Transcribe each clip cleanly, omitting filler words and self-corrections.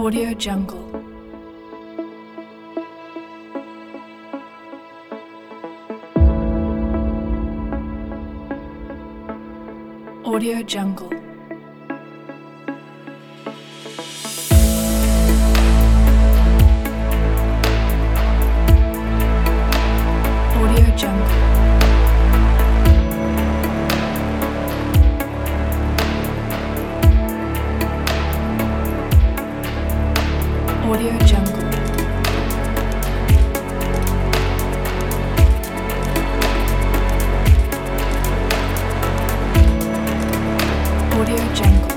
Audio Jungle. Audio Jungle. Audio Jungle. Audio Jungle. Audio Jungle.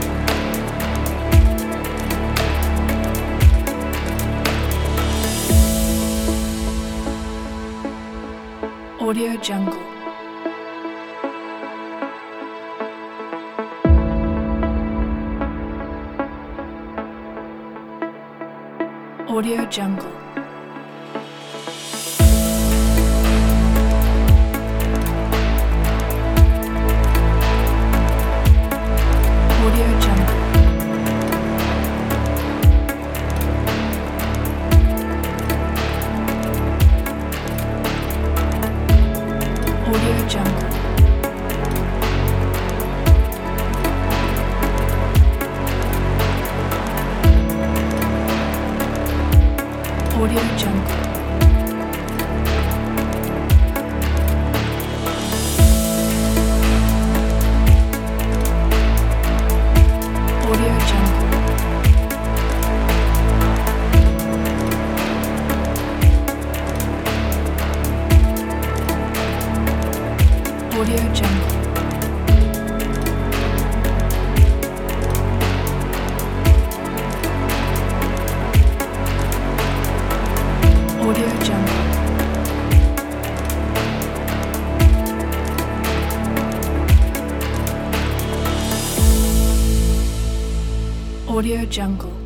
Audio Jungle. Audio Jungle. Audio Jungle. Audio Jungle. Audio Jungle. Audio Jungle. Audio Jungle. Audio Jungle. Audio Jungle.